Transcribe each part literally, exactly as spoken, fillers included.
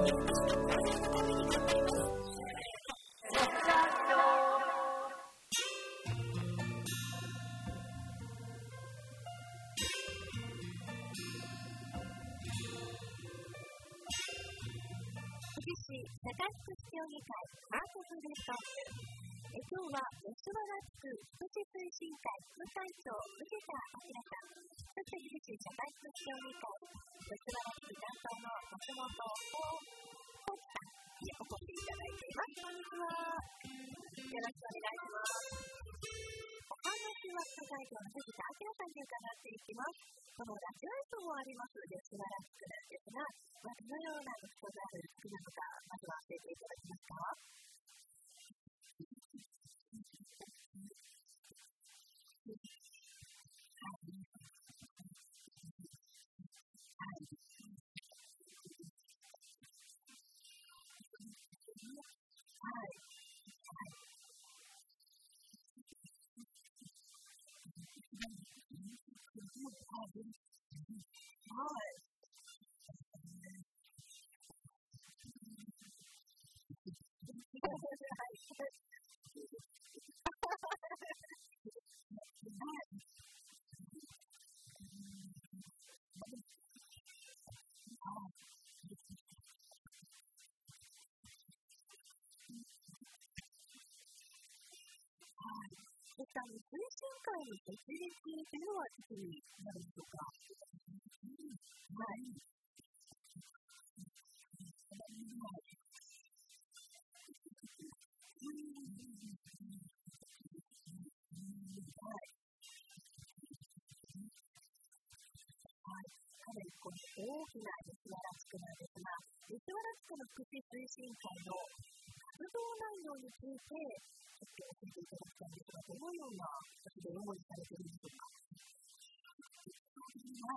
社会福祉協議会ハートフルトーク。え今日は吉原地区福祉推進会副会長藤田明さん、そして岐阜市社会福祉協議会吉原地区担当の松本幸喜さんにお越しいただいています。こんにちは。よろしくお願いします。お話は副会長の藤田明さんに伺っていきます。このラジオ映像もあります吉原地区なんですが、まあ、どのような特徴がある地区なのか、まずは教えていただけますか？ですから、推進会の設立というのはいつになるんでしょうか？はい。かなりこの大きな吉原地区なんですが、吉原地区の福祉推進会の活動内容について、ちょっと教えていただきたいんですが、どのような活動を用意されているんでしょうか？はい。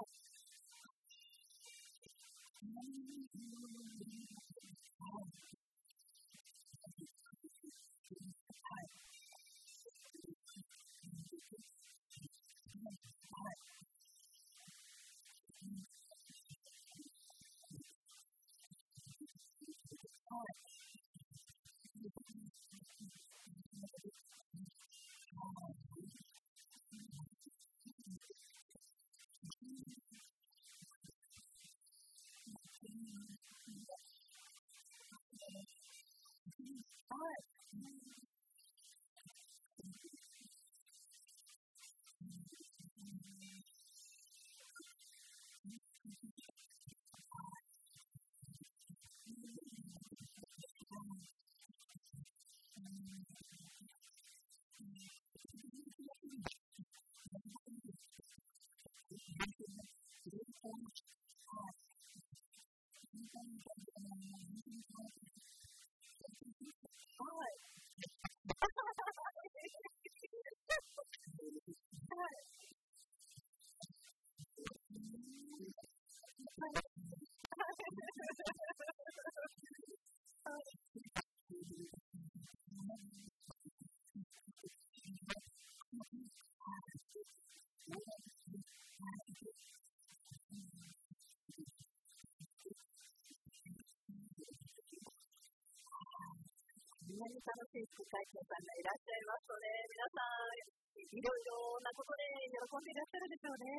みんなに楽しい副会長さんがいらっしゃいますとね、皆さんいろいろなことで喜んでいらっしゃるでしょうね。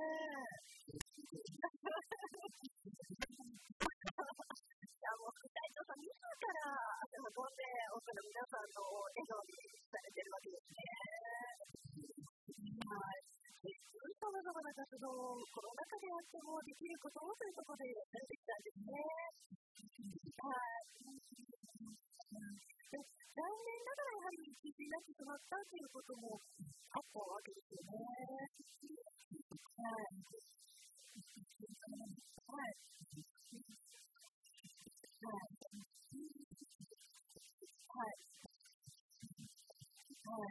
いやもう副会長さん自ら足を運んで多くの皆さんの笑顔にされているわけですね。はい。さまざまな活動をコロナ禍であってもできることをということでやってきたんですね。はい。残念ながらやはり中止になってしまったということもあったわけですよね。はい。はい。はい。はい。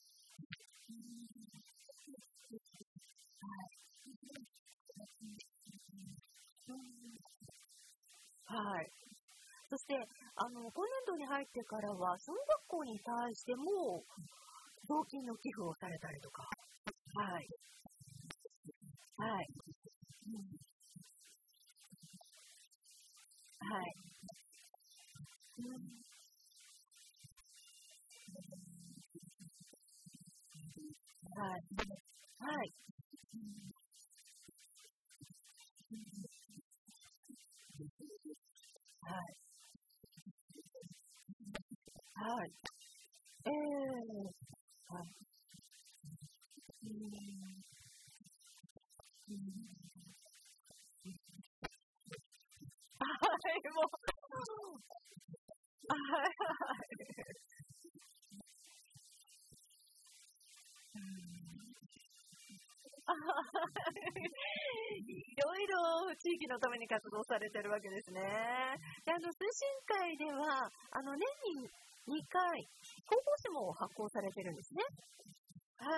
はい。そして、あの、今年度に入ってからは、小学校に対しても、雑巾の寄付をされたりとか。はい。はい。はい。 はい。はい。はい。はい。ええー。はい。うーん。うん。はい、もう。はいはい。うん。あ、はい。いろいろ地域のために活動されてるわけですね。で、あの、推進会では、あの、年ににかい、広報誌も発行されてるんですね。はい。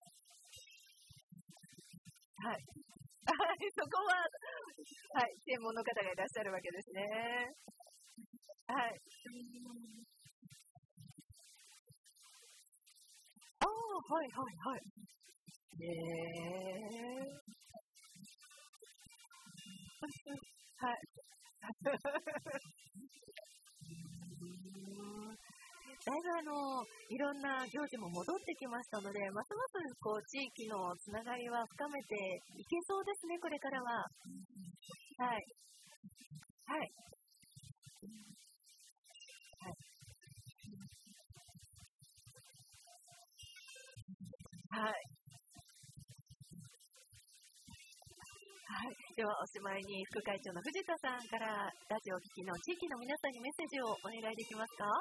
はい。はい、そこは、はい、専門の方がいらっしゃるわけですね。はい。うーん。ああ、はいはいはい。へえ。はい。うーん。だいぶあの、いろんな行事も戻ってきましたので、ますますこう、地域のつながりは深めていけそうですね、これからは。はい。はい。はい。はい。はい。では、おしまいに副会長の藤田さんからラジオを聴きの地域の皆さんにメッセージをお願いできますか？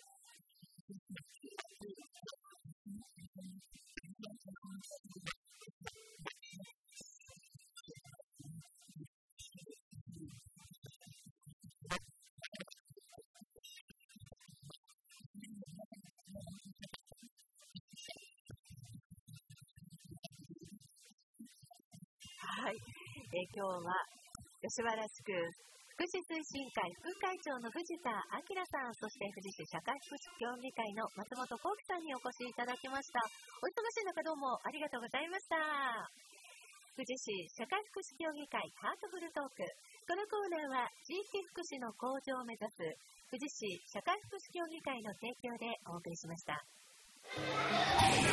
はい。えー今日は吉原地区福祉推進会副会長の藤田明さん、そして富士市社会福祉協議会の松本幸喜さんにお越しいただきました。お忙しい中どうもありがとうございました。富士市社会福祉協議会ハートフルトーク。このコーナーは地域福祉の向上を目指す富士市社会福祉協議会の提供でお送りしました。